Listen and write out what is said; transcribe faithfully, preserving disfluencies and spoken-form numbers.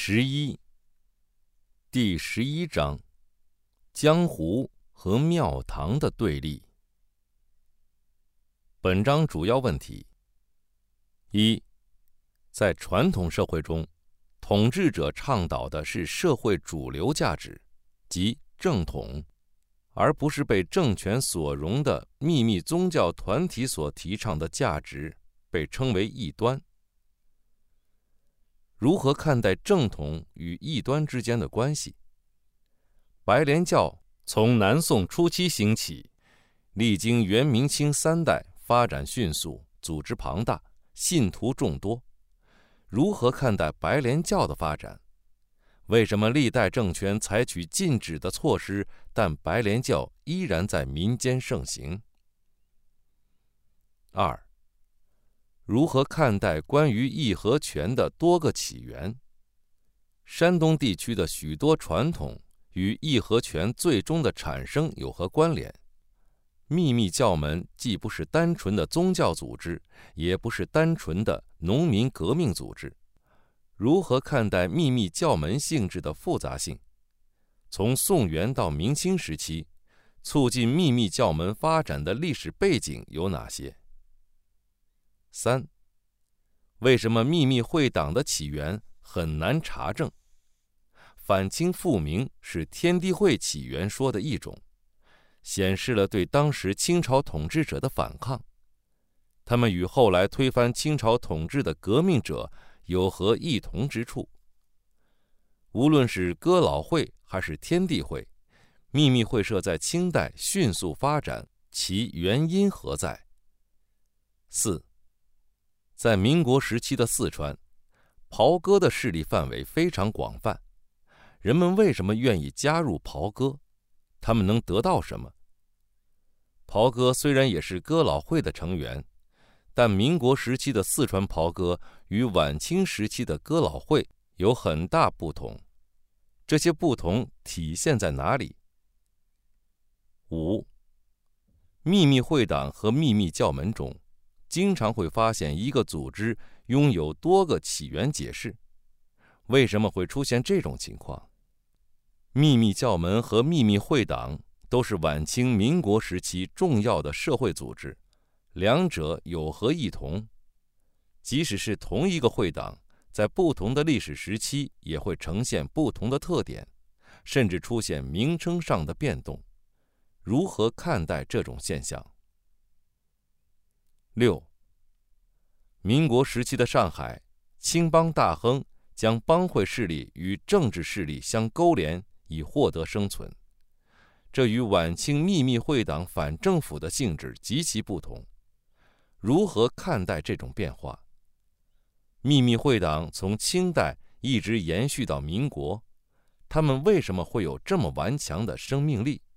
十一，第十一章：江湖和庙堂的对立。本章主要问题：一，在传统社会中，统治者倡导的是社会主流价值，即正统，而不是被政权所容的秘密宗教团体所提倡的价值，被称为异端。如何看待正统与异端之间的关系？白莲教从南宋初期兴起，历经元明清三代，发展迅速，组织庞大，信徒众多。如何看待白莲教的发展？为什么历代政权采取禁止的措施，但白莲教依然在民间盛行？二，如何看待关于义和拳的多个起源？山东地区的许多传统与义和拳最终的产生有何关联？秘密教门既不是单纯的宗教组织，也不是单纯的农民革命组织。如何看待秘密教门性质的复杂性？从宋元到明清时期，促进秘密教门发展的历史背景有哪些？三，为什么秘密会党的起源很难查证？反清复明是天地会起源说的一种，显示了对当时清朝统治者的反抗。他们与后来推翻清朝统治的革命者有何异同之处？无论是哥老会还是天地会，秘密会社在清代迅速发展，其原因何在？四，在民国时期的四川，袍哥的势力范围非常广泛，人们为什么愿意加入袍哥？他们能得到什么？袍哥虽然也是哥老会的成员，但民国时期的四川袍哥与晚清时期的哥老会有很大不同，这些不同体现在哪里？五，秘密会党和秘密教门中，经常会发现一个组织拥有多个起源解释。为什么会出现这种情况？秘密教门和秘密会党都是晚清民国时期重要的社会组织，两者有何异同？即使是同一个会党，在不同的历史时期也会呈现不同的特点，甚至出现名称上的变动。如何看待这种现象？六，民国时期的上海，青帮大亨将帮会势力与政治势力相勾连，以获得生存。这与晚清秘密会党反政府的性质极其不同。如何看待这种变化？秘密会党从清代一直延续到民国，他们为什么会有这么顽强的生命力？